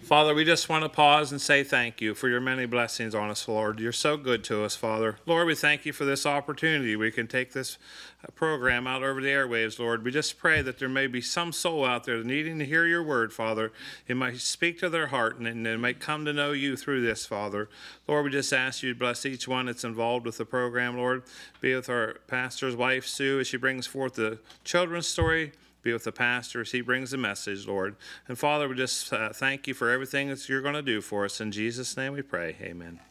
Father, we just want to pause and say thank you for your many blessings on us, Lord. You're so good to us, Father. Lord, we thank you for this opportunity. We can take this program out over the airwaves, Lord. We just pray that there may be some soul out there needing to hear your word, Father. It might speak to their heart and they might come to know you through this, Father. Lord, we just ask you to bless each one that's involved with the program, Lord. Be with our pastor's wife, Sue, as she brings forth the children's story. Be with the pastor as he brings the message, Lord. And Father, we just thank you for everything that you're going to do for us. In Jesus' name we pray. Amen.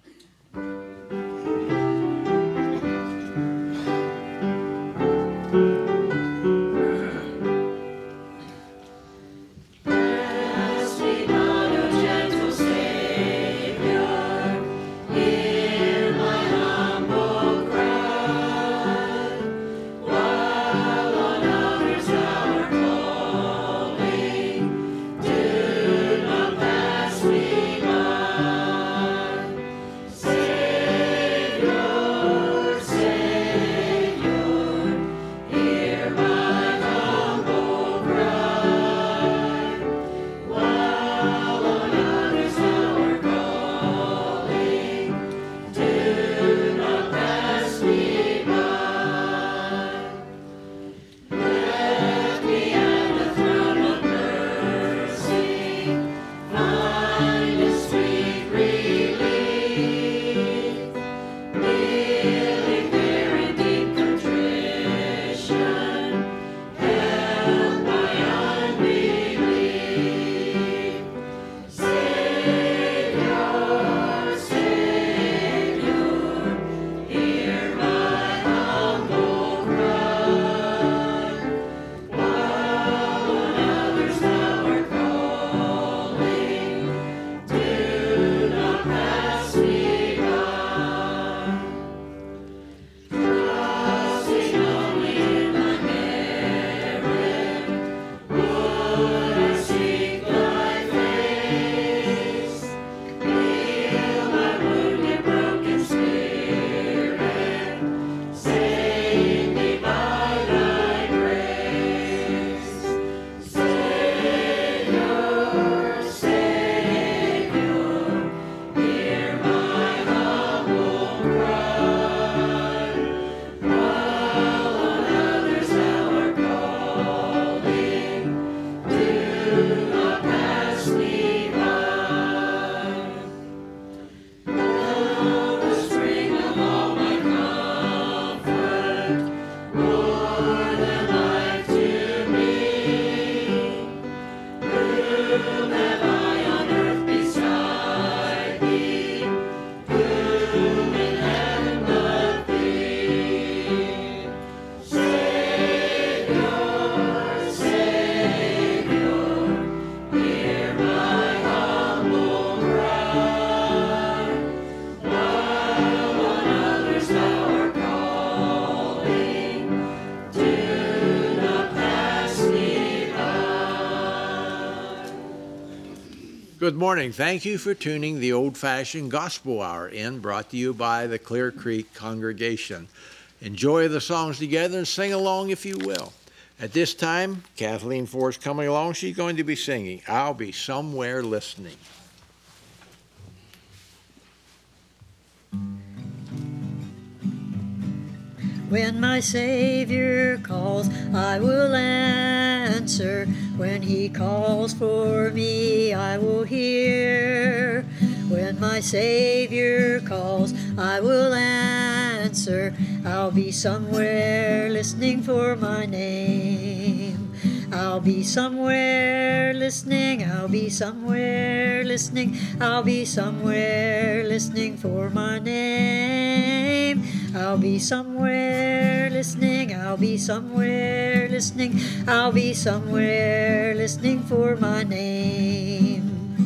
Good morning. Thank you for tuning the Old-Fashioned Gospel Hour in, brought to you by the Clear Creek congregation. Enjoy the songs together and sing along if you will. At this time, Kathleen Ford's coming along. She's going to be singing, "I'll Be Somewhere Listening." When my Savior calls, I will answer. When he calls for me, I will hear. When my Savior calls, I will answer. I'll be somewhere listening for my name. I'll be somewhere listening, I'll be somewhere listening, I'll be somewhere listening for my name. I'll be somewhere listening, I'll be somewhere listening, I'll be somewhere listening for my name.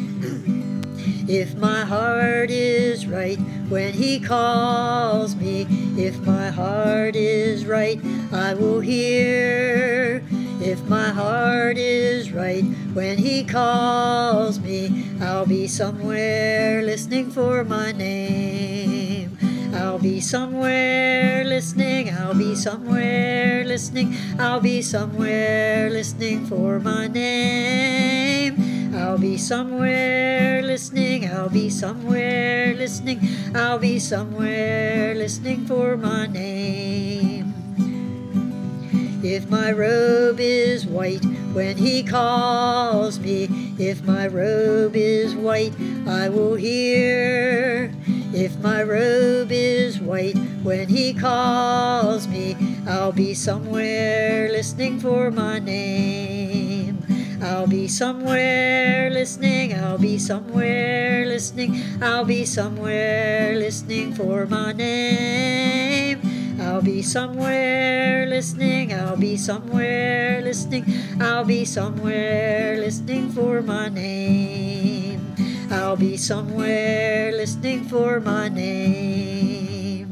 If my heart is right when he calls me, if my heart is right, I will hear. If my heart is right when he calls me, I'll be somewhere listening for my name. I'll be somewhere listening, I'll be somewhere listening, I'll be somewhere listening for my name. I'll be somewhere listening, I'll be somewhere listening, I'll be somewhere listening for my name. If my robe is white when he calls me, if my robe is white, I will hear. If my robe is white when he calls me, I'll be somewhere listening for my name. I'll be somewhere listening, I'll be somewhere listening, I'll be somewhere listening for my name. I'll be somewhere listening, I'll be somewhere listening, I'll be somewhere listening for my name. I'll be somewhere listening for my name.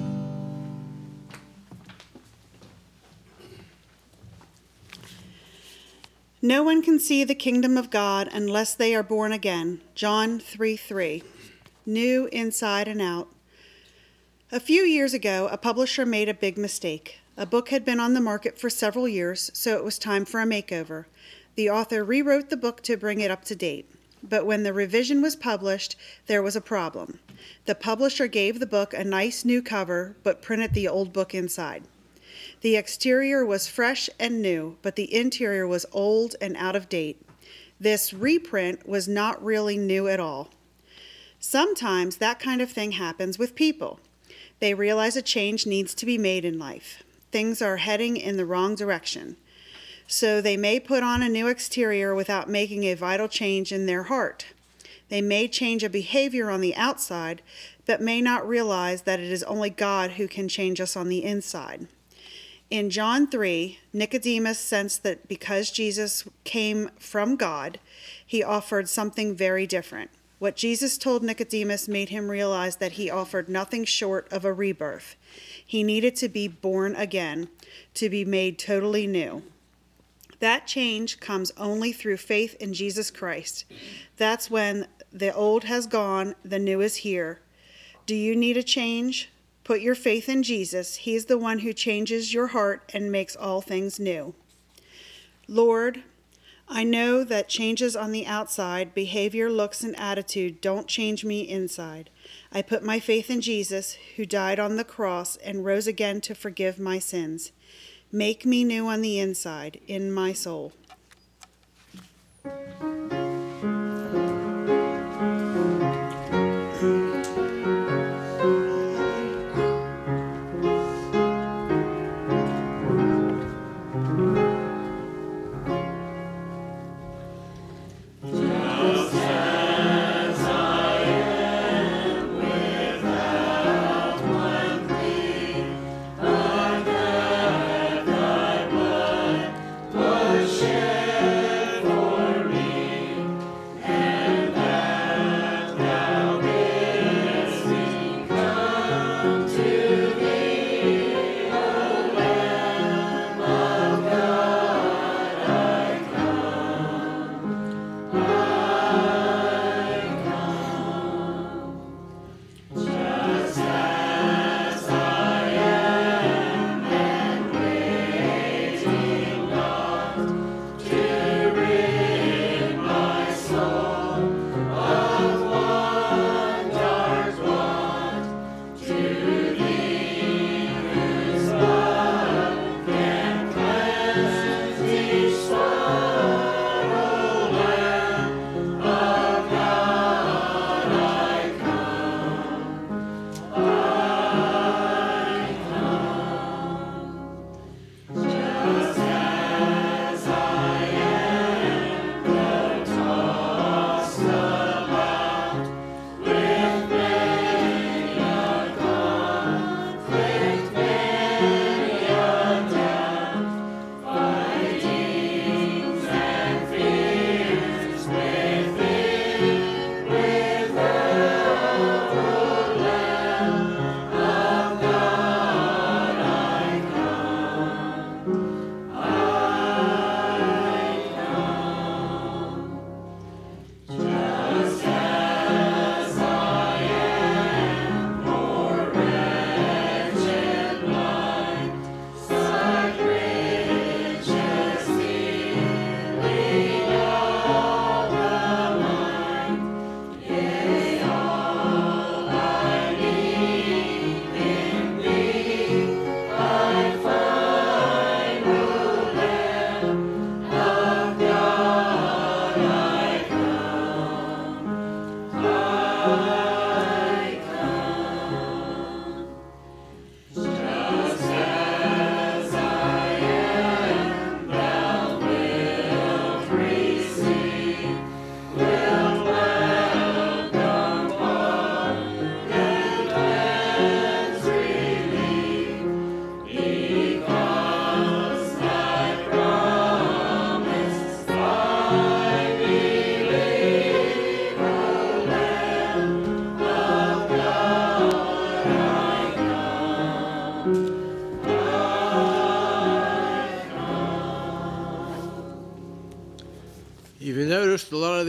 No one can see the kingdom of God unless they are born again. John 3:3. New inside and out. A few years ago, a publisher made a big mistake. A book had been on the market for several years, so it was time for a makeover. The author rewrote the book to bring it up to date. But when the revision was published, there was a problem. The publisher gave the book a nice new cover, but printed the old book inside. The exterior was fresh and new, but the interior was old and out of date. This reprint was not really new at all. Sometimes that kind of thing happens with people. They realize a change needs to be made in life. Things are heading in the wrong direction. So they may put on a new exterior without making a vital change in their heart. They may change a behavior on the outside, but may not realize that it is only God who can change us on the inside. In John 3, Nicodemus sensed that because Jesus came from God, he offered something very different. What Jesus told Nicodemus made him realize that he offered nothing short of a rebirth. He needed to be born again, to be made totally new. That change comes only through faith in Jesus Christ. That's when the old has gone, the new is here. Do you need a change? Put your faith in Jesus. He's the one who changes your heart and makes all things new. Lord, I know that changes on the outside, behavior, looks, and attitude don't change me inside. I put my faith in Jesus, who died on the cross and rose again to forgive my sins. Make me new on the inside, in my soul. Share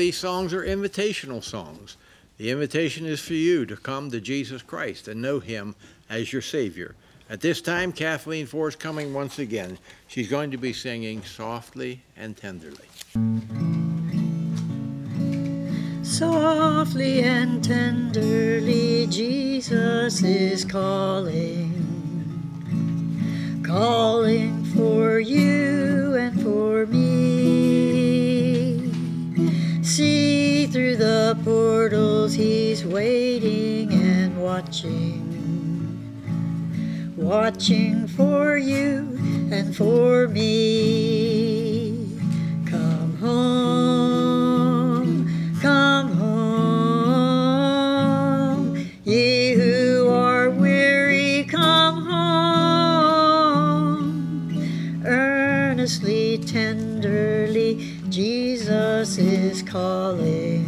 these songs are invitational songs. The invitation is for you to come to Jesus Christ and know him as your Savior. At this time, Kathleen Ford is coming once again. She's going to be singing Softly and Tenderly. Softly and tenderly Jesus is calling, calling for you and for me. See through the portals he's waiting and watching, watching for you and for me. Come home, come home, ye who are weary, come home. Earnestly, tenderly, Jesus is calling,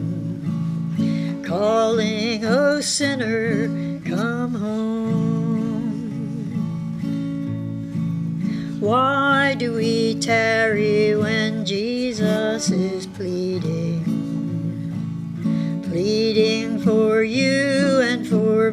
calling, O sinner, come home. Why do we tarry when Jesus is pleading, pleading for you and for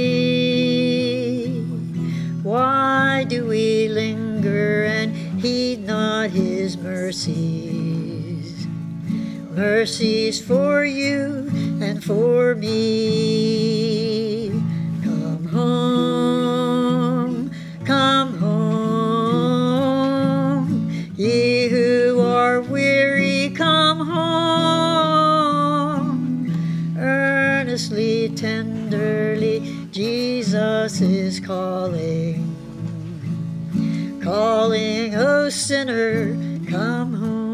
me? Why do we linger and heed not his mercies, mercies for you and for me? Come home, come home, ye who are weary, come home. Earnestly, tenderly, Jesus is calling, calling, O sinner, come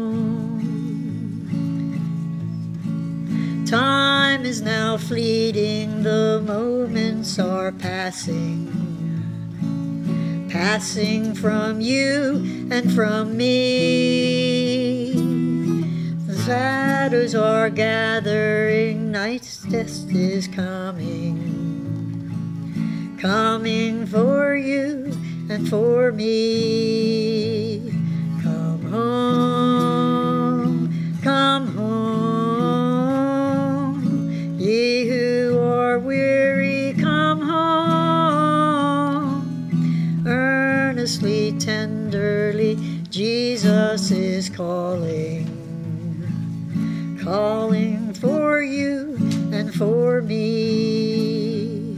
home. Time is now fleeting, the moments are passing, passing from you and from me. The shadows are gathering, night's test is coming, coming for you and for me. Come home, come home, ye who are weary, come home. Earnestly, tenderly, Jesus is calling, calling for you and for me.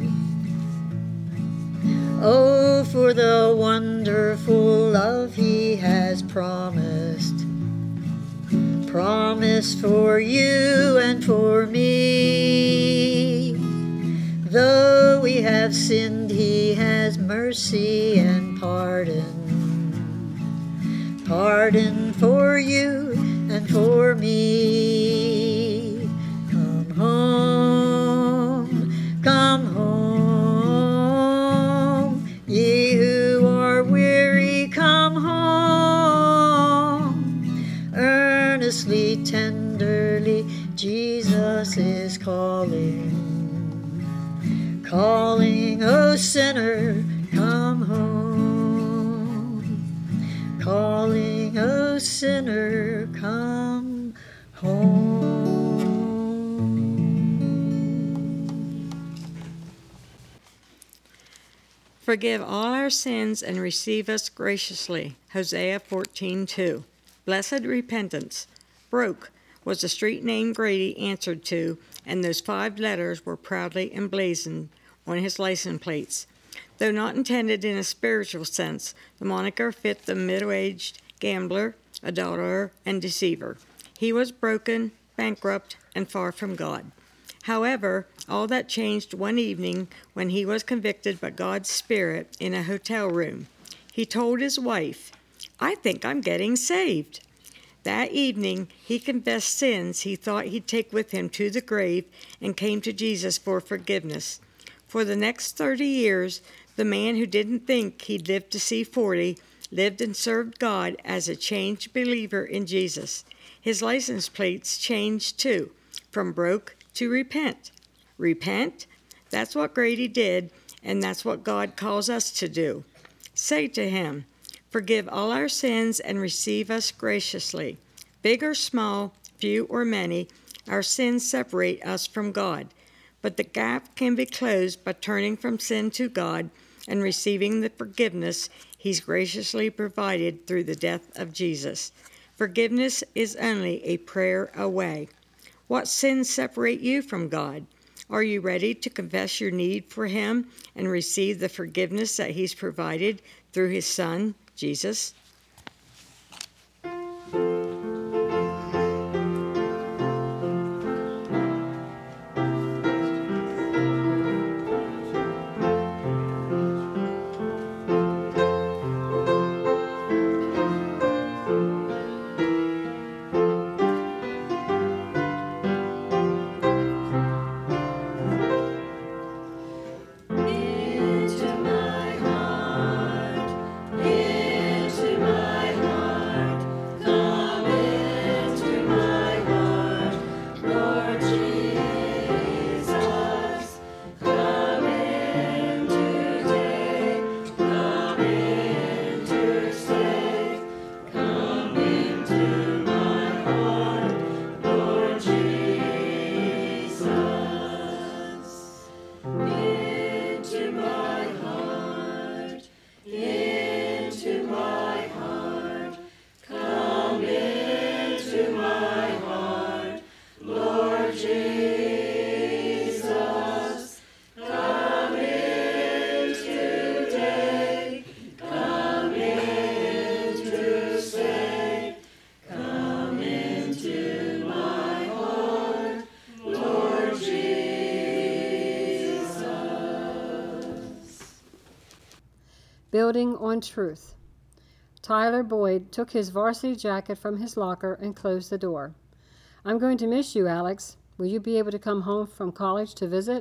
Oh, for the wonderful love he has promised, promised for you and for me. Though we have sinned, he has mercy and pardon, pardon for you and for me. Come home, come home, ye who are weary, come home. Earnestly, tenderly, Jesus is calling, calling, O sinner, come home. Calling, O sinner, come home. Forgive all our sins and receive us graciously. Hosea 14:2. Blessed repentance. Broke was the street name Grady answered to, and those 5 letters were proudly emblazoned on his license plates. Though not intended in a spiritual sense, the moniker fit the middle-aged gambler, adulterer, and deceiver. He was broken, bankrupt, and far from God. However, all that changed one evening when he was convicted by God's Spirit in a hotel room. He told his wife, "I think I'm getting saved." That evening, he confessed sins he thought he'd take with him to the grave and came to Jesus for forgiveness. For the next 30 years, the man who didn't think he'd live to see 40 lived and served God as a changed believer in Jesus. His license plates changed too, from broke to repent. Repent? That's what Grady did, and that's what God calls us to do. Say to him, "Forgive all our sins and receive us graciously." Big or small, few or many, our sins separate us from God. But the gap can be closed by turning from sin to God and receiving the forgiveness He's graciously provided through the death of Jesus. Forgiveness is only a prayer away. What sins separate you from God? Are you ready to confess your need for Him and receive the forgiveness that He's provided through His Son, Jesus? Building on Truth. Tyler Boyd took his varsity jacket from his locker and closed the door. I'm going to miss you, Alex. Will you be able to come home from college to visit?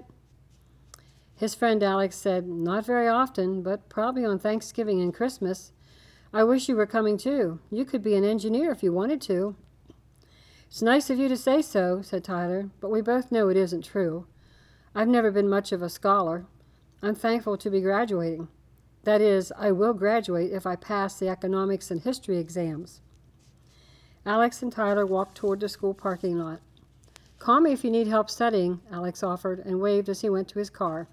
His friend Alex said, Not very often, but probably on Thanksgiving and Christmas. I wish you were coming too. You could be an engineer if you wanted to. It's nice of you to say so, said Tyler, but we both know it isn't true. I've never been much of a scholar. I'm thankful to be graduating. That is, I will graduate if I pass the economics and history exams. Alex and Tyler walked toward the school parking lot. Call me if you need help studying, Alex offered and waved as he went to his car.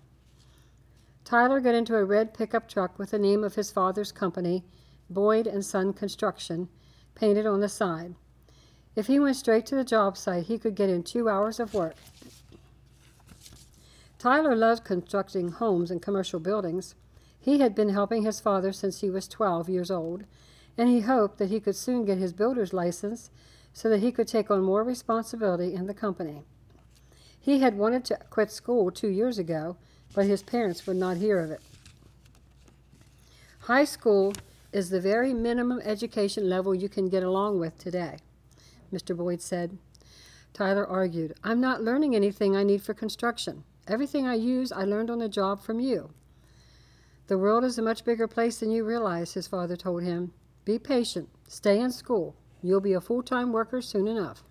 Tyler got into a red pickup truck with the name of his father's company, Boyd and Son Construction, painted on the side. If he went straight to the job site, he could get in 2 hours of work. Tyler loved constructing homes and commercial buildings. He had been helping his father since he was 12 years old, and he hoped that he could soon get his builder's license so that he could take on more responsibility in the company. He had wanted to quit school 2 years ago, but his parents would not hear of it. High school is the very minimum education level you can get along with today, Mr. Boyd said. Tyler argued, I'm not learning anything I need for construction. Everything I use, I learned on the job from you. The world is a much bigger place than you realize, his father told him. Be patient. Stay in school. You'll be a full-time worker soon enough.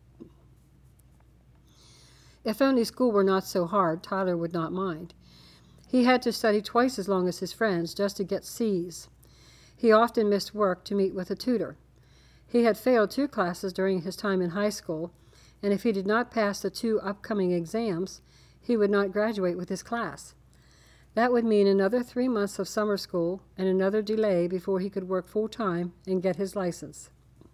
If only school were not so hard, Tyler would not mind. He had to study twice as long as his friends just to get C's. He often missed work to meet with a tutor. He had failed 2 classes during his time in high school, and if he did not pass the 2 upcoming exams, he would not graduate with his class. That would mean another 3 months of summer school and another delay before he could work full-time and get his license.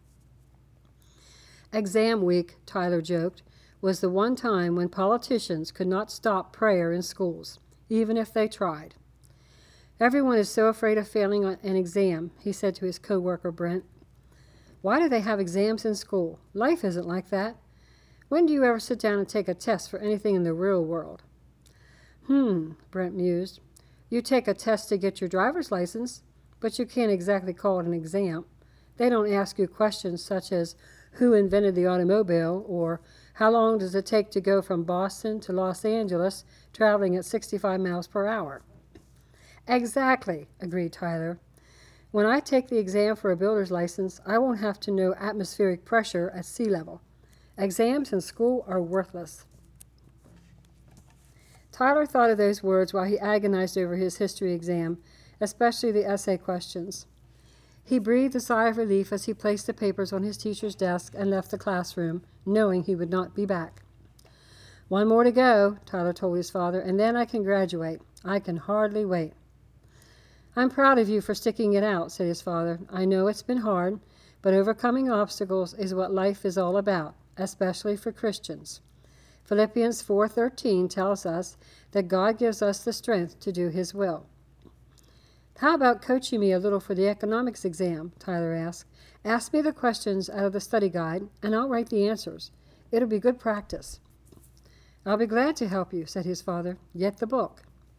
Exam week, Tyler joked, was the one time when politicians could not stop prayer in schools, even if they tried. Everyone is so afraid of failing on an exam, he said to his co-worker Brent. Why do they have exams in school? Life isn't like that. When do you ever sit down and take a test for anything in the real world? Brent mused. You take a test to get your driver's license, but you can't exactly call it an exam. They don't ask you questions such as who invented the automobile or how long does it take to go from Boston to Los Angeles traveling at 65 miles per hour. Exactly, agreed Tyler. When I take the exam for a builder's license, I won't have to know atmospheric pressure at sea level. Exams in school are worthless. Tyler thought of those words while he agonized over his history exam, especially the essay questions. He breathed a sigh of relief as he placed the papers on his teacher's desk and left the classroom, knowing he would not be back. "One more to go," Tyler told his father, "and then I can graduate. I can hardly wait." "I'm proud of you for sticking it out," said his father. "I know it's been hard, but overcoming obstacles is what life is all about, especially for Christians. Philippians 4:13 tells us that God gives us the strength to do his will." "How about coaching me a little for the economics exam?" Tyler asked. "Ask me the questions out of the study guide, and I'll write the answers. It'll be good practice." "I'll be glad to help you," said his father. "Get the book."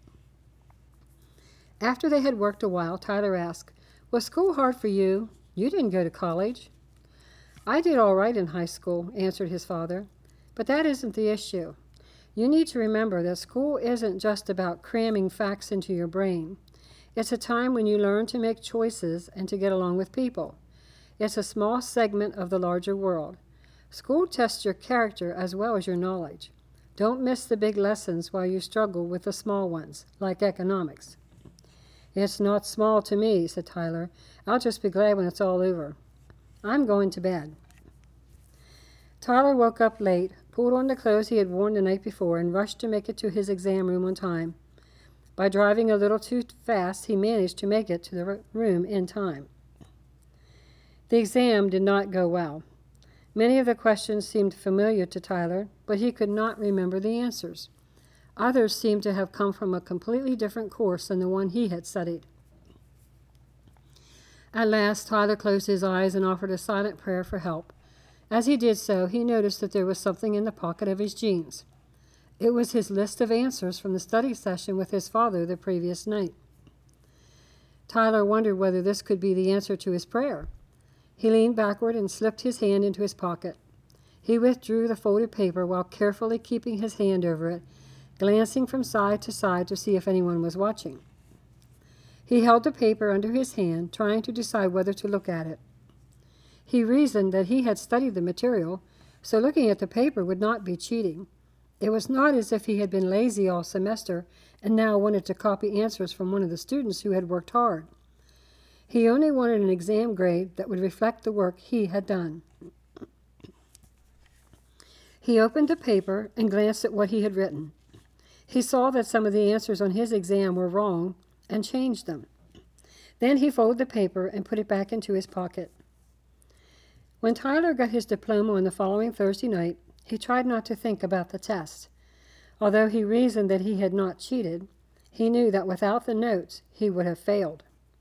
After they had worked a while, Tyler asked, "Was school hard for you? You didn't go to college." "I did all right in high school," answered his father. "But that isn't the issue. You need to remember that school isn't just about cramming facts into your brain. It's a time when you learn to make choices and to get along with people. It's a small segment of the larger world. School tests your character as well as your knowledge. Don't miss the big lessons while you struggle with the small ones, like economics." "It's not small to me," said Tyler. "I'll just be glad when it's all over. I'm going to bed." Tyler woke up late, pulled on the clothes he had worn the night before, and rushed to make it to his exam room on time. By driving a little too fast, he managed to make it to the room in time. The exam did not go well. Many of the questions seemed familiar to Tyler, but he could not remember the answers. Others seemed to have come from a completely different course than the one he had studied. At last, Tyler closed his eyes and offered a silent prayer for help. As he did so, he noticed that there was something in the pocket of his jeans. It was his list of answers from the study session with his father the previous night. Tyler wondered whether this could be the answer to his prayer. He leaned backward and slipped his hand into his pocket. He withdrew the folded paper while carefully keeping his hand over it, glancing from side to side to see if anyone was watching. He held the paper under his hand, trying to decide whether to look at it. He reasoned that he had studied the material, so looking at the paper would not be cheating. It was not as if he had been lazy all semester and now wanted to copy answers from one of the students who had worked hard. He only wanted an exam grade that would reflect the work he had done. He opened the paper and glanced at what he had written. He saw that some of the answers on his exam were wrong and changed them. Then he folded the paper and put it back into his pocket. When Tyler got his diploma on the following Thursday night, he tried not to think about the test. Although he reasoned that he had not cheated, he knew that without the notes, he would have failed.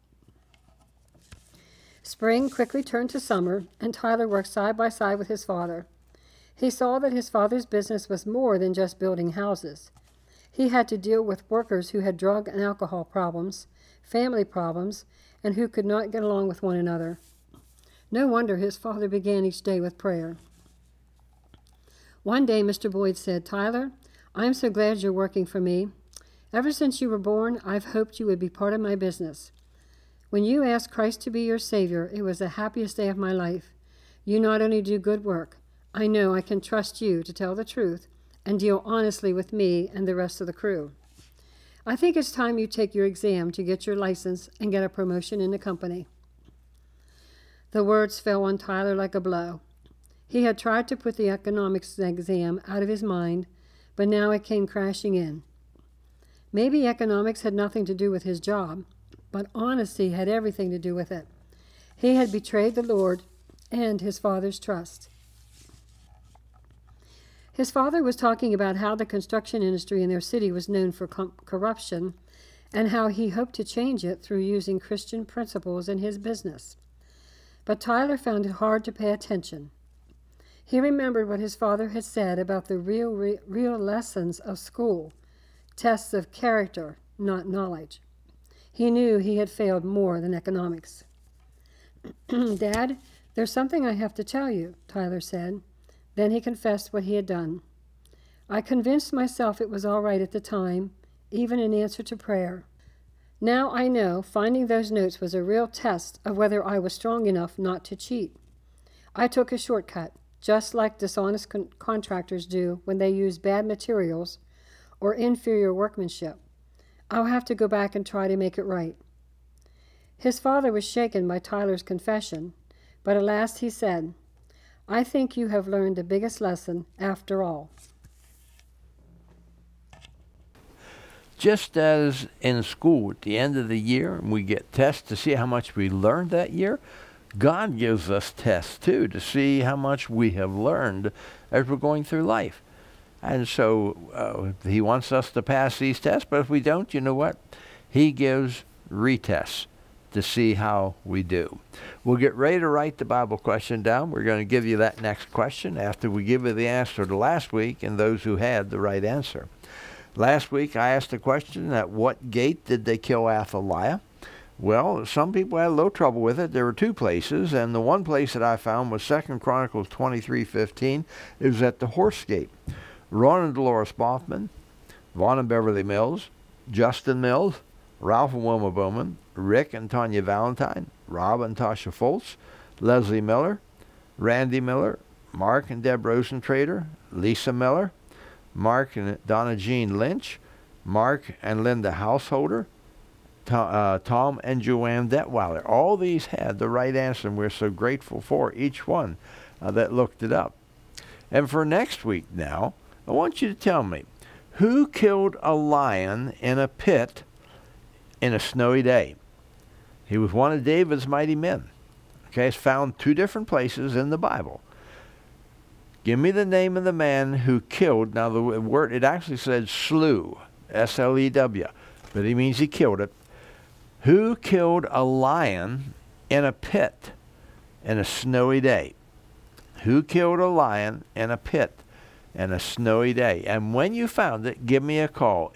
Spring quickly turned to summer, and Tyler worked side by side with his father. He saw that his father's business was more than just building houses. He had to deal with workers who had drug and alcohol problems, family problems, and who could not get along with one another. No wonder his father began each day with prayer. One day, Mr. Boyd said, "Tyler, I'm so glad you're working for me. Ever since you were born, I've hoped you would be part of my business. When you asked Christ to be your Savior, it was the happiest day of my life. You not only do good work, I know I can trust you to tell the truth and deal honestly with me and the rest of the crew. I think it's time you take your exam to get your license and get a promotion in the company." The words fell on Tyler like a blow. He had tried to put the economics exam out of his mind, but now it came crashing in. Maybe economics had nothing to do with his job, but honesty had everything to do with it. He had betrayed the Lord and his father's trust. His father was talking about how the construction industry in their city was known for corruption and how he hoped to change it through using Christian principles in his business. But Tyler found it hard to pay attention. He remembered what his father had said about the real lessons of school, tests of character, not knowledge. He knew he had failed more than economics. "Dad, there's something I have to tell you," Tyler said. Then he confessed what he had done. "I convinced myself it was all right at the time, even in answer to prayer. Now I know finding those notes was a real test of whether I was strong enough not to cheat. I took a shortcut, just like dishonest contractors do when they use bad materials or inferior workmanship. I'll have to go back and try to make it right." His father was shaken by Tyler's confession, but at last he said, "I think you have learned the biggest lesson after all." Just as in school at the end of the year, we get tests to see how much we learned that year, God gives us tests too to see how much we have learned as we're going through life. And so he wants us to pass these tests, but if we don't, you know what? He gives retests to see how we do. We'll get ready to write the Bible question down. We're going to give you that next question after we give you the answer to last week and those who had the right answer. Last week I asked the question, at what gate did they kill Athaliah? Well, some people had a little trouble with it. There were two places, and the one place that I found was 2 Chronicles 23:15. It was at the Horse Gate. Ron and Dolores Boffman, Vaughn and Beverly Mills, Justin Mills, Ralph and Wilma Bowman, Rick and Tanya Valentine, Rob and Tasha Foltz, Leslie Miller, Randy Miller, Mark and Deb Rosentrader, Lisa Miller, Mark and Donna Jean Lynch, Mark and Linda Householder, Tom and Joanne Detweiler. All these had the right answer, and we're so grateful for each one that looked it up. And for next week now, I want you to tell me, who killed a lion in a pit in a snowy day? He was one of David's mighty men. Okay, it's found two different places in the Bible. Give me the name of the man who killed. Now the word, it actually said slew, S-L-E-W, but he means he killed it. Who killed a lion in a pit in a snowy day? Who killed a lion in a pit in a snowy day? And when you found it, give me a call,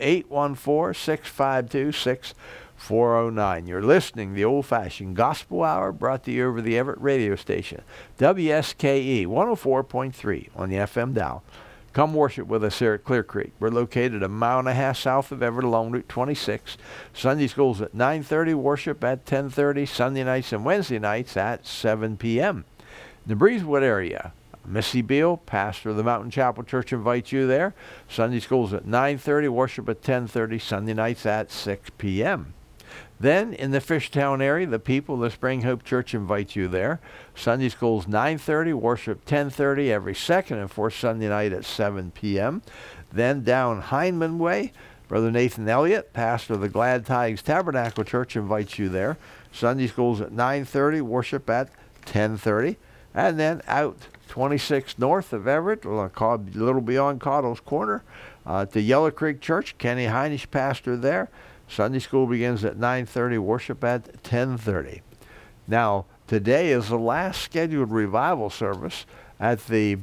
814-652-6409. You're listening to the Old-Fashioned Gospel Hour, brought to you over the Everett radio station, WSKE 104.3 on the FM dial. Come worship with us here at Clear Creek. We're located 1.5 miles south of Everett along Route 26. Sunday schools at 9:30, worship at 10:30, Sunday nights and Wednesday nights at 7 p.m. In the Breezewood area, Missy Beal, pastor of the Mountain Chapel Church, invites you there. Sunday schools at 9:30, worship at 10:30, Sunday nights at 6 p.m. Then in the Fishtown area, the people of the Spring Hope Church invite you there. Sunday school's 9:30, worship 10:30, every second and fourth Sunday night at 7 p.m. Then down Heineman Way, Brother Nathan Elliott, pastor of the Glad Tidings Tabernacle Church, invites you there. Sunday school's at 9:30, worship at 10:30. And then out 26 north of Everett, a little beyond Cottle's Corner, to Yellow Creek Church, Kenny Heinisch, pastor there. Sunday school begins at 9:30, worship at 10:30. Now, today is the last scheduled revival service at the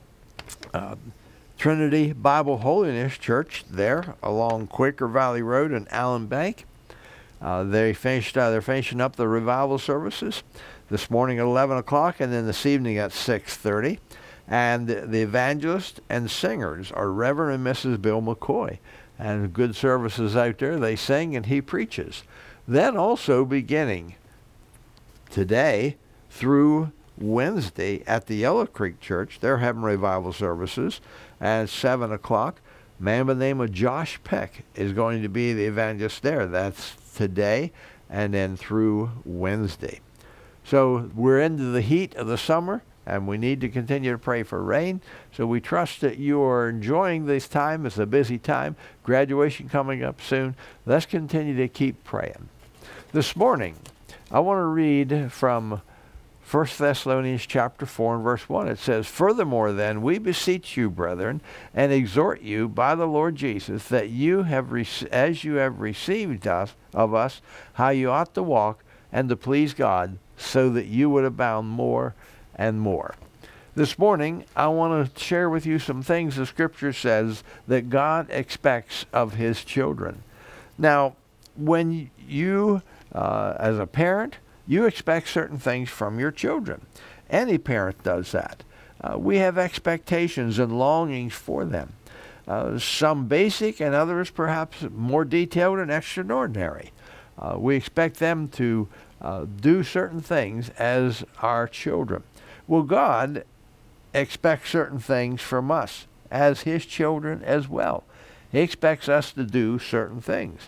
Trinity Bible Holiness Church there along Quaker Valley Road in Allen Bank. They're finishing up the revival services this morning at 11 o'clock and then this evening at 6:30. And the evangelist and singers are Reverend and Mrs. Bill McCoy. And good services out there. They sing and he preaches. Then also beginning today through Wednesday at the Yellow Creek Church, they're having revival services at 7 o'clock. A man by the name of Josh Peck is going to be the evangelist there. That's today and then through Wednesday. So we're into the heat of the summer, and we need to continue to pray for rain. So we trust that you are enjoying this time. It's a busy time. Graduation coming up soon. Let's continue to keep praying. This morning, I want to read from 1 Thessalonians chapter 4 and verse 1. It says, "Furthermore then, we beseech you, brethren, and exhort you by the Lord Jesus, that you have, as you have received of us, how you ought to walk and to please God, so that you would abound more and more." This morning, I want to share with you some things the Scripture says that God expects of His children. Now, when you, as a parent, you expect certain things from your children. Any parent does that. We have expectations and longings for them. Some basic and others perhaps more detailed and extraordinary. We expect them to do certain things as our children. Well, God expects certain things from us as His children as well. He expects us to do certain things.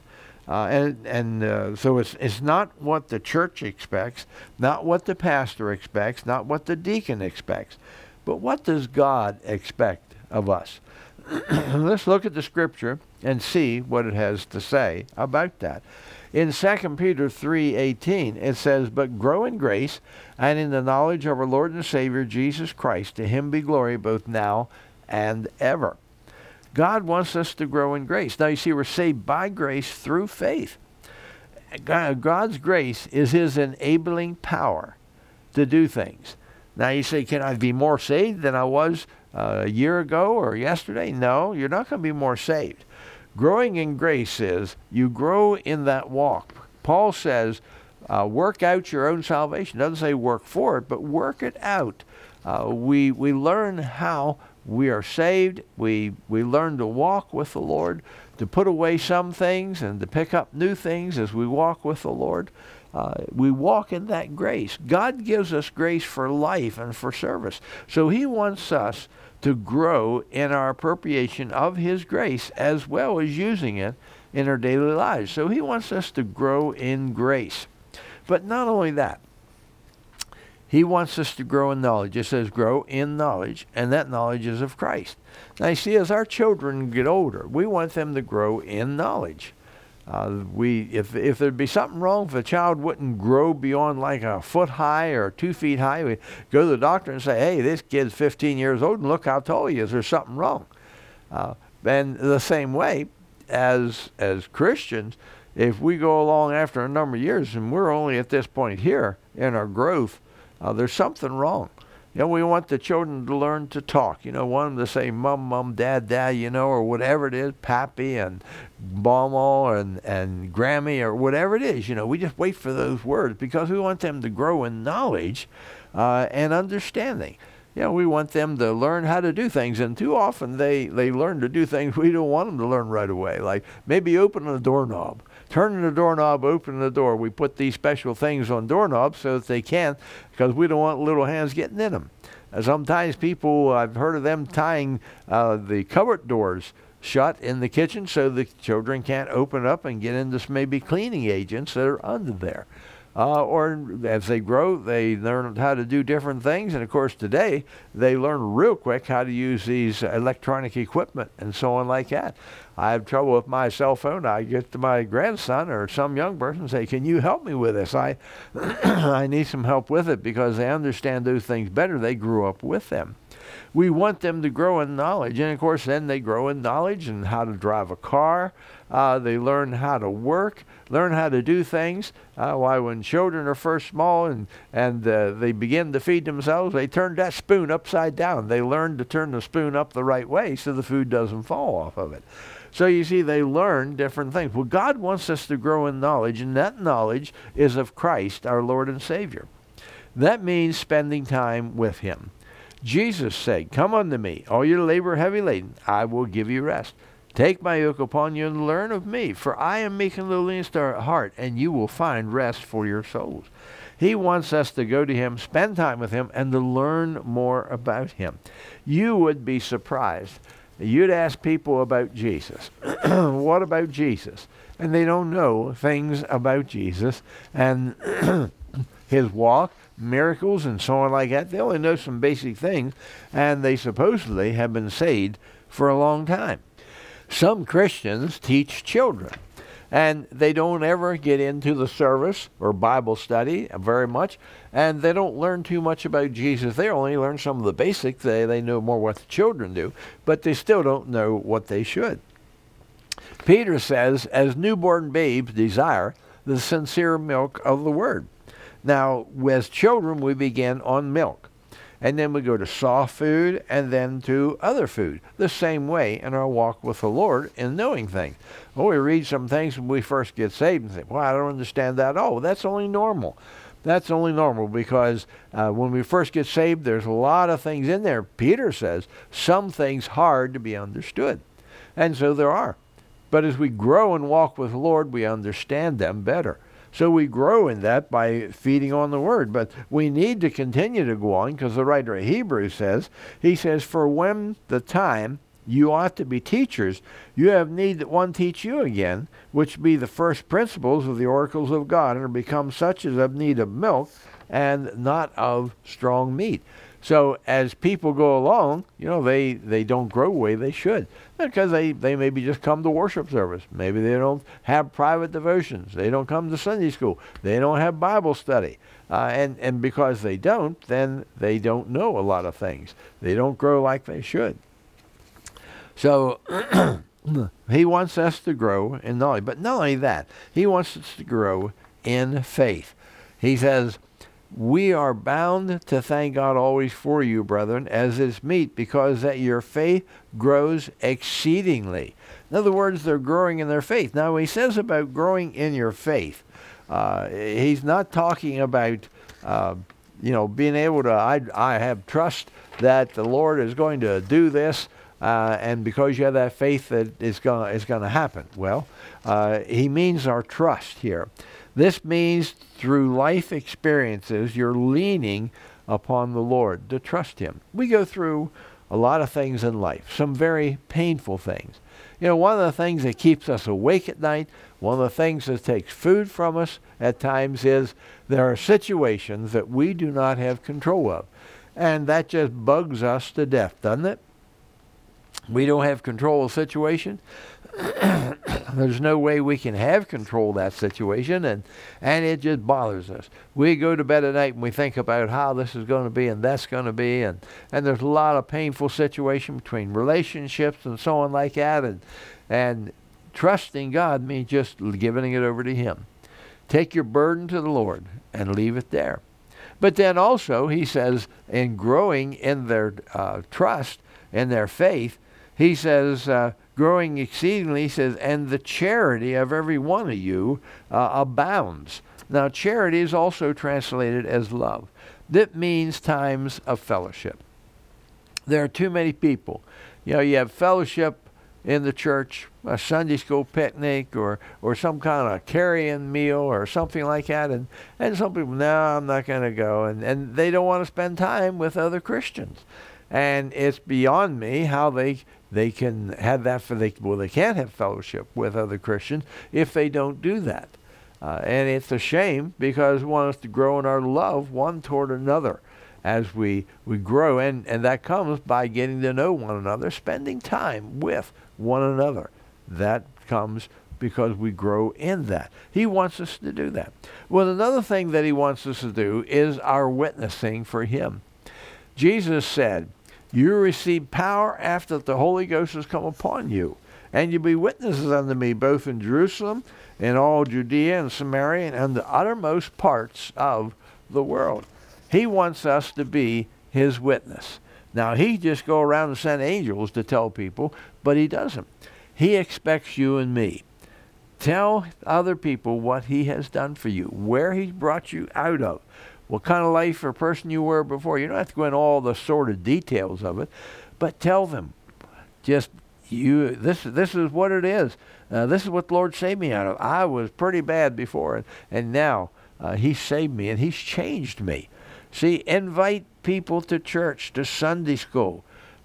So it's not what the church expects, not what the pastor expects, not what the deacon expects, but what does God expect of us? Let's look at the scripture and see what it has to say about that. In 2 Peter 3:18, it says, "But grow in grace and in the knowledge of our Lord and Savior Jesus Christ. To him be glory both now and ever." God wants us to grow in grace. Now you see, we're saved by grace through faith. God's grace is his enabling power to do things. Now you say, can I be more saved than I was a year ago or yesterday? No, you're not going to be more saved. Growing in grace is you grow in that walk. Paul says, work out your own salvation. Doesn't say work for it, but work it out. We learn how we are saved. We learn to walk with the Lord, to put away some things and to pick up new things as we walk with the Lord. We walk in that grace. God gives us grace for life and for service. So he wants us to grow in our appropriation of his grace as well as using it in our daily lives. So he wants us to grow in grace. But not only that, he wants us to grow in knowledge. It says grow in knowledge, and that knowledge is of Christ. Now you see, as our children get older, we want them to grow in knowledge. If there'd be something wrong, if a child wouldn't grow beyond like a foot high or 2 feet high, we go to the doctor and say, hey, this kid's 15 years old and look how tall he is. There's something wrong. And the same way, as Christians, if we go along after a number of years and we're only at this point here in our growth, there's something wrong. We want the children to learn to talk. Want them to say mom, mom, dad, dad, or whatever it is, pappy and mama and Grammy or whatever it is. We just wait for those words because we want them to grow in knowledge and understanding. We want them to learn how to do things, and too often they learn to do things we don't want them to learn right away, like maybe opening a doorknob. Turning the doorknob, opening the door. We put these special things on doorknobs so that they can, because we don't want little hands getting in them. Sometimes people, I've heard of them tying the cupboard doors shut in the kitchen so the children can't open up and get into maybe cleaning agents that are under there. Or as they grow, they learn how to do different things. And of course, today, they learn real quick how to use these electronic equipment and so on like that. I have trouble with my cell phone. I get to my grandson or some young person and say, can you help me with this? I need some help with it because they understand those things better. They grew up with them. We want them to grow in knowledge. And of course, then they grow in knowledge and how to drive a car. They learn how to work, learn how to do things. Why, when children are first small and they begin to feed themselves, they turn that spoon upside down. They learn to turn the spoon up the right way so the food doesn't fall off of it. So you see, they learn different things. Well, God wants us to grow in knowledge, and that knowledge is of Christ, our Lord and Savior. That means spending time with him. Jesus said, come unto me, all you labor heavy laden, I will give you rest. Take my yoke upon you and learn of me, for I am meek and lowly in heart, and you will find rest for your souls. He wants us to go to him, spend time with him, and to learn more about him. You would be surprised. You'd ask people about Jesus. What about Jesus? And they don't know things about Jesus and his walk, miracles, and so on like that. They only know some basic things, and they supposedly have been saved for a long time. Some Christians teach children, and they don't ever get into the service or Bible study very much, and they don't learn too much about Jesus. They only learn some of the basics. They know more what the children do, but they still don't know what they should. Peter says, as newborn babes desire the sincere milk of the word. Now, as children, we begin on milk. And then we go to soft food and then to other food. The same way in our walk with the Lord in knowing things. Well, we read some things when we first get saved and say, well, I don't understand that. Oh, that's only normal. That's only normal because when we first get saved, there's a lot of things in there. Peter says some things hard to be understood. And so there are. But as we grow and walk with the Lord, we understand them better. So we grow in that by feeding on the word. But we need to continue to go on because the writer of Hebrews says, he says, for when the time you ought to be teachers. You have need that one teach you again, which be the first principles of the oracles of God, and are become such as have need of milk, and not of strong meat. So as people go along, they don't grow the way they should, because they maybe just come to worship service. Maybe they don't have private devotions. They don't come to Sunday school. They don't have Bible study. And because they don't, then they don't know a lot of things. They don't grow like they should. So he wants us to grow in knowledge. But not only that, he wants us to grow in faith. He says, we are bound to thank God always for you, brethren, as is meet, because that your faith grows exceedingly. In other words, they're growing in their faith. Now, when he says about growing in your faith, he's not talking about, being able to, I have trust that the Lord is going to do this, and because you have that faith that it's going to happen. Well, he means our trust here. This means through life experiences, you're leaning upon the Lord to trust him. We go through a lot of things in life, some very painful things. One of the things that keeps us awake at night, one of the things that takes food from us at times is there are situations that we do not have control of. And that just bugs us to death, doesn't it? We don't have control of the situation. There's no way we can have control of that situation, and it just bothers us. We go to bed at night and we think about how this is going to be and that's going to be, and there's a lot of painful situation between relationships and so on like that, and trusting God means just giving it over to him. Take your burden to the Lord and leave it there. But then also, he says, in growing in their trust and their faith, he says, growing exceedingly, he says, and the charity of every one of you abounds. Now, charity is also translated as love. That means times of fellowship. There are too many people. You have fellowship in the church, a Sunday school picnic, or some kind of carry-in meal or something like that, and some people, no, I'm not going to go, and they don't want to spend time with other Christians. And it's beyond me how they can have that they can't have fellowship with other Christians if they don't do that. And it's a shame, because we want us to grow in our love one toward another as we grow. And that comes by getting to know one another, spending time with one another. That comes because we grow in that. He wants us to do that. Well, another thing that he wants us to do is our witnessing for him. Jesus said, you receive power after the Holy Ghost has come upon you, and you'll be witnesses unto me both in Jerusalem, in all Judea and Samaria, and the uttermost parts of the world. He wants us to be his witness. Now, he just go around and send angels to tell people, but he doesn't. He expects you and me. Tell other people what he has done for you, where he's brought you out of, what kind of life or person you were before. You don't have to go into all the sordid details of it, but tell them, just this is what it is. This is what the Lord saved me out of. I was pretty bad before, and now he saved me, and he's changed me. See, invite people to church, to Sunday school.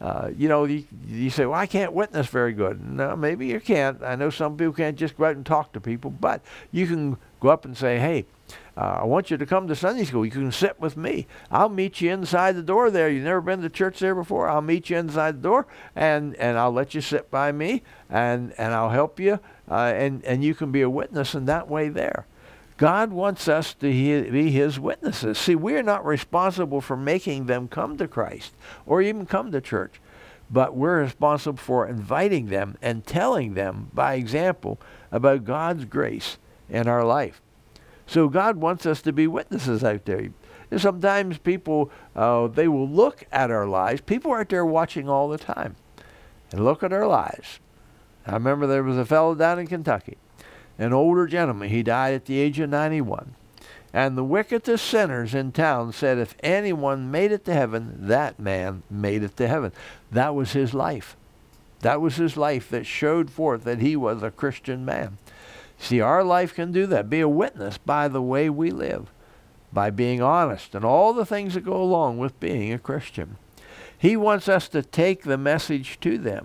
You say, well, I can't witness very good. No, maybe you can't. I know some people can't just go out and talk to people, but you can go up and say, hey, I want you to come to Sunday school. You can sit with me. I'll meet you inside the door there. You've never been to church there before. I'll meet you inside the door, and I'll let you sit by me, and I'll help you, and you can be a witness in that way there. God wants us to be his witnesses. See, we're not responsible for making them come to Christ or even come to church, but we're responsible for inviting them and telling them by example about God's grace in our life. So God wants us to be witnesses out there. And sometimes people, they will look at our lives. People are out there watching all the time and look at our lives. I remember there was a fellow down in Kentucky, an older gentleman. He died at the age of 91. And the wickedest sinners in town said if anyone made it to heaven, that man made it to heaven. That was his life. That was his life that showed forth that he was a Christian man. See, our life can do that. Be a witness by the way we live, by being honest, and all the things that go along with being a Christian. He wants us to take the message to them.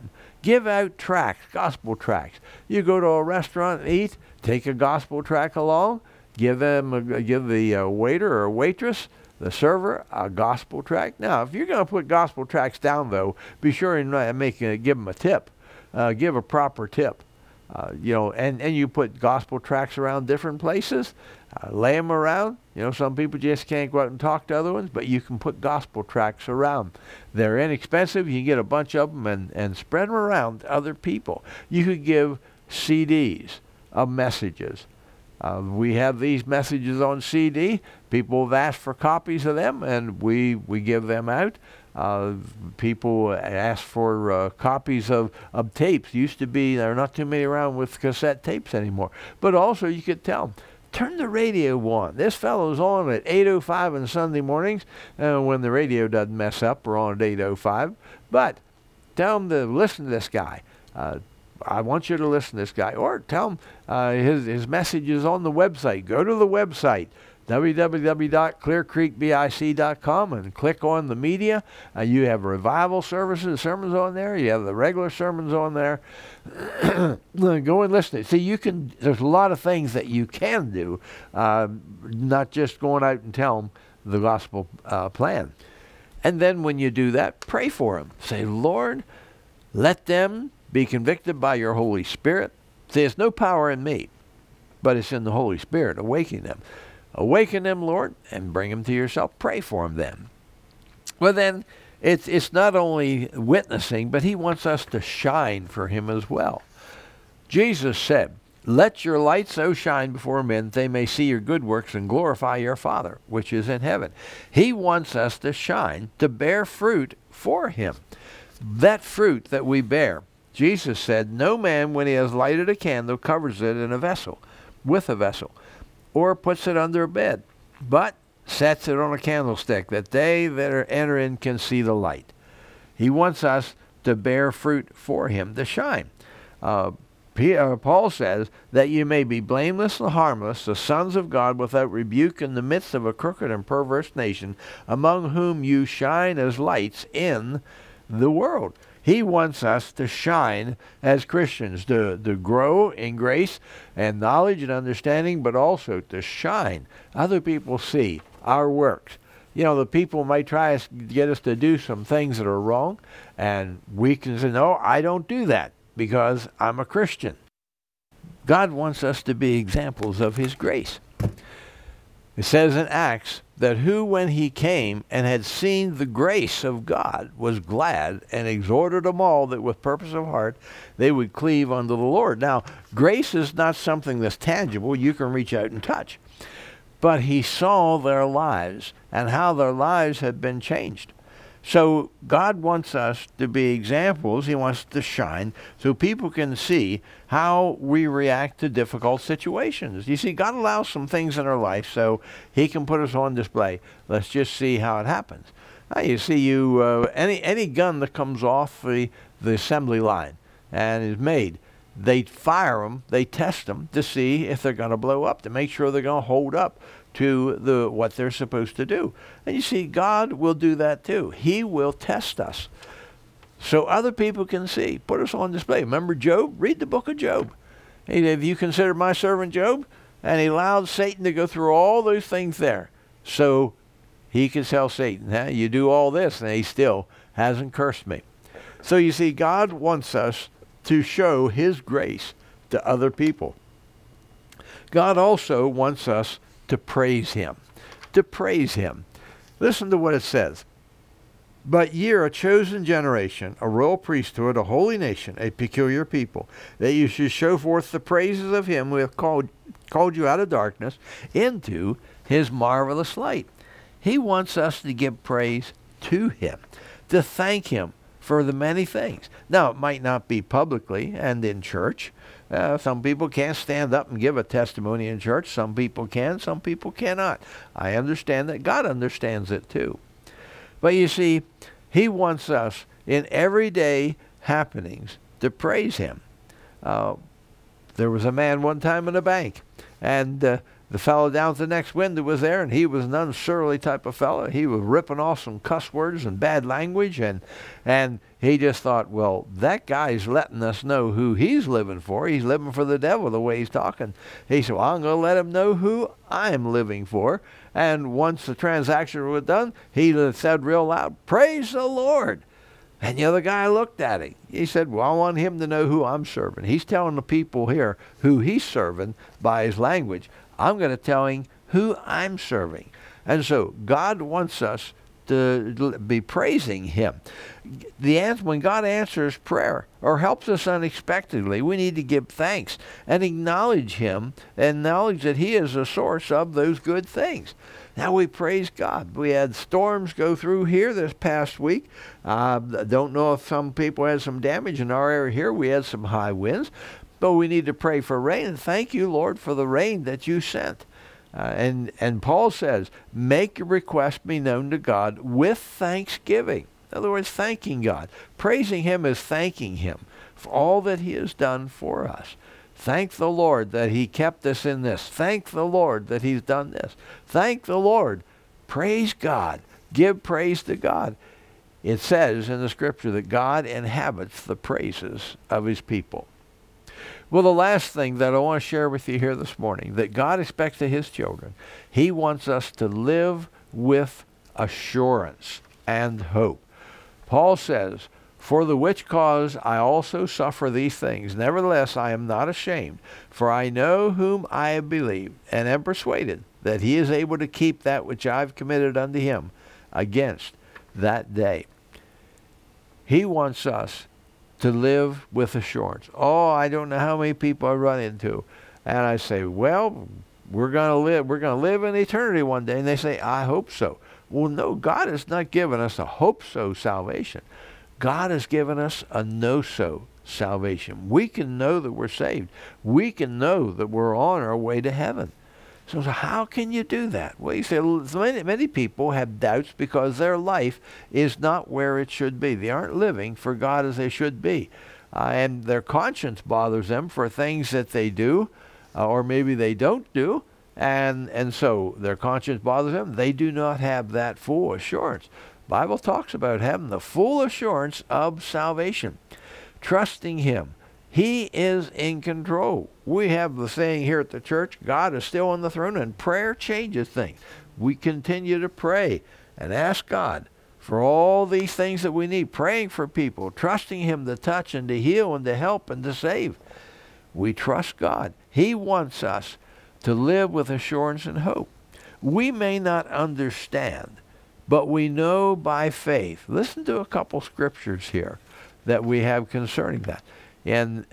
Give out tracts, gospel tracts. You go to a restaurant and eat, take a gospel tract along, give the waiter or waitress, the server, a gospel tract. Now, if you're going to put gospel tracts down, though, be sure and give them a tip. Give a proper tip. And you put gospel tracts around different places, lay them around. Some people just can't go out and talk to other ones, but you can put gospel tracts around. They're inexpensive. You can get a bunch of them and spread them around to other people. You could give CDs of messages. We have these messages on CD. People have asked for copies of them, and we give them out. People ask for copies of tapes. Used to be, there are not too many around with cassette tapes anymore. But also you could tell them, turn the radio on. This fellow's on at 8:05 on Sunday mornings when the radio doesn't mess up. We're on at 8:05. But tell them to listen to this guy. I want you to listen to this guy. Or tell him his message is on the website. Go to the website, www.clearcreekbic.com, and click on the media. You have revival services, sermons on there. You have the regular sermons on there. Go and listen. See, there's a lot of things that you can do, not just going out and tell them the gospel plan. And then when you do that, pray for them. Say, Lord, let them be convicted by your Holy Spirit. See, it's no power in me, but it's in the Holy Spirit. Awaken them. Awaken them, Lord, and bring them to yourself. Pray for them then. Well, then, it's not only witnessing, but he wants us to shine for him as well. Jesus said, let your light so shine before men that they may see your good works and glorify your Father, which is in heaven. He wants us to shine, to bear fruit for him. That fruit that we bear, Jesus said, no man, when he has lighted a candle, covers it in a vessel, with a vessel, or puts it under a bed, but sets it on a candlestick, that they that are entering can see the light. He wants us to bear fruit for him, to shine. Paul says that you may be blameless and harmless, the sons of God, without rebuke in the midst of a crooked and perverse nation, among whom you shine as lights in the world. He wants us to shine as Christians, to grow in grace and knowledge and understanding, but also to shine. Other people see our works. The people might try to get us to do some things that are wrong, and we can say, no, I don't do that because I'm a Christian. God wants us to be examples of his grace. It says in Acts that who, when he came and had seen the grace of God, was glad and exhorted them all that with purpose of heart they would cleave unto the Lord. Now, grace is not something that's tangible. You can reach out and touch. But he saw their lives and how their lives had been changed. So God wants us to be examples. He wants to shine so people can see how we react to difficult situations. You see, God allows some things in our life so he can put us on display. Let's just see how it happens. Now, you see, any gun that comes off the assembly line and is made, they fire them, they test them to see if they're going to blow up, to make sure they're going to hold up to what they're supposed to do. And you see, God will do that too. He will test us so other people can see, put us on display. Remember Job? Read the book of Job. Have you considered my servant Job? And he allowed Satan to go through all those things there so he could tell Satan, you do all this and he still hasn't cursed me. So you see, God wants us to show his grace to other people. God also wants us to praise him. To praise him. Listen to what it says. But ye are a chosen generation, a royal priesthood, a holy nation, a peculiar people, that you should show forth the praises of him who hath called you out of darkness into his marvelous light. He wants us to give praise to him, to thank him for the many things. Now, it might not be publicly and in church. Some people can't stand up and give a testimony in church. Some people can, some people cannot. I understand that. God understands it too. But you see, he wants us in everyday happenings to praise him. There was a man one time in a bank, and the fellow down at the next window was there, and he was an unsurly type of fellow. He was ripping off some cuss words and bad language, and He just thought, well, that guy's letting us know who he's living for. He's living for the devil the way he's talking. He said, well, I'm going to let him know who I'm living for. And once the transaction was done, he said real loud, praise the Lord. And the other guy looked at him. He said, well, I want him to know who I'm serving. He's telling the people here who he's serving by his language. I'm going to tell him who I'm serving. And so God wants us to be praising him. When God answers prayer or helps us unexpectedly, we need to give thanks and acknowledge him, and acknowledge that he is the source of those good things. Now we praise God. We had storms go through here this past week. Don't know if some people had some damage in our area here. We had some high winds, but we need to pray for rain. And thank you, Lord, for the rain that you sent. And Paul says, make your request be known to God with thanksgiving. In other words, thanking God. Praising him is thanking him for all that he has done for us. Thank the Lord that he kept us in this. Thank the Lord that he's done this. Thank the Lord. Praise God. Give praise to God. It says in the scripture that God inhabits the praises of his people. Well, the last thing that I want to share with you here this morning, that God expects of his children, he wants us to live with assurance and hope. Paul says, for the which cause I also suffer these things. Nevertheless, I am not ashamed, for I know whom I have believed, and am persuaded that he is able to keep that which I have committed unto him against that day. He wants us to live with assurance. Oh, I don't know how many people I run into. And I say, well, we're going to live in eternity one day. And they say, I hope so. Well, no, God has not given us a hope so salvation. God has given us a know-so salvation. We can know that we're saved. We can know that we're on our way to heaven. So how can you do that? Well, you say many people have doubts because their life is not where it should be. They aren't living for God as they should be. And their conscience bothers them for things that they do, or maybe they don't do. And so their conscience bothers them. They do not have that full assurance. The Bible talks about having the full assurance of salvation, trusting him. He is in control. We have the saying here at the church, God is still on the throne, and prayer changes things. We continue to pray and ask God for all these things that we need, praying for people, trusting him to touch and to heal and to help and to save. We trust God. He wants us to live with assurance and hope. We may not understand, but we know by faith. Listen to a couple scriptures here that we have concerning that. In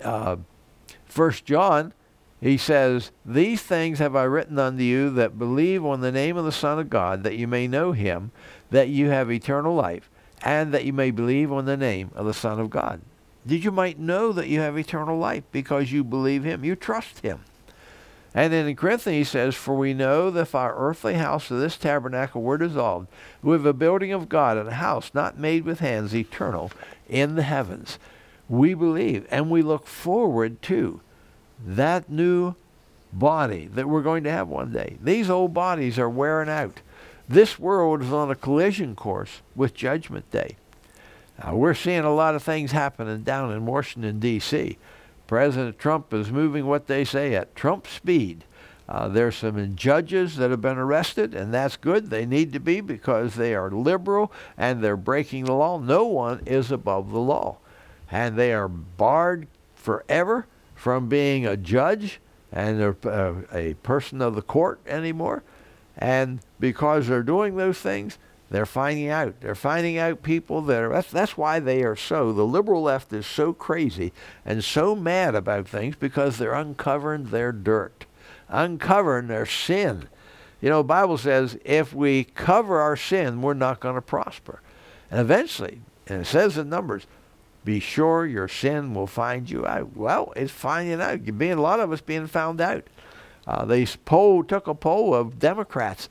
1 John, he says, these things have I written unto you that believe on the name of the Son of God, that you may know him, that you have eternal life, and that you may believe on the name of the Son of God. That you might know that you have eternal life because you believe him, you trust him. And then in Corinthians he says, for we know that if our earthly house of this tabernacle were dissolved, we have a building of God, and a house not made with hands, eternal, in the heavens. We believe and we look forward to that new body that we're going to have one day. These old bodies are wearing out. This world is on a collision course with Judgment Day. Now, we're seeing a lot of things happening down in Washington, D.C. President Trump is moving what they say at Trump speed. There's some judges that have been arrested, and that's good. They need to be because they are liberal and they're breaking the law. No one is above the law. And they are barred forever from being a judge and a person of the court anymore. And because they're doing those things, they're finding out. They're finding out people that are, that's why they are so, the liberal left is so crazy and so mad about things, because they're uncovering their dirt, uncovering their sin. You know, the Bible says if we cover our sin, we're not going to prosper. And eventually, and it says in Numbers, be sure your sin will find you out. Well, it's finding out. A lot of us being found out. They took a poll of Democrats.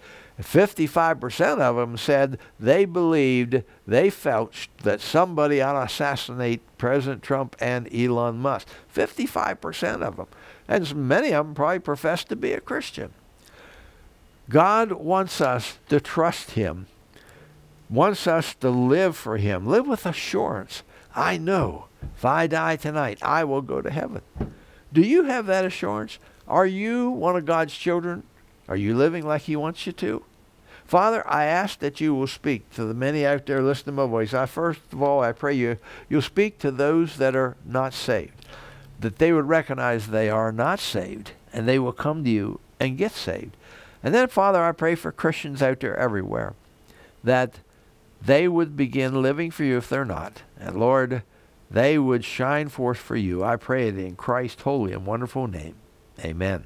55% of them said they believed, they felt that somebody ought to assassinate President Trump and Elon Musk. 55% of them. And many of them probably profess to be a Christian. God wants us to trust him, wants us to live for him, live with assurance. I know if I die tonight, I will go to heaven. Do you have that assurance? Are you one of God's children? Are you living like He wants you to? Father, I ask that you will speak to the many out there listening to my voice. First of all, I pray you'll speak to those that are not saved, that they would recognize they are not saved, and they will come to you and get saved. And then, Father, I pray for Christians out there everywhere, that they would begin living for you if they're not. And Lord, they would shine forth for you. I pray it in Christ's holy and wonderful name. Amen.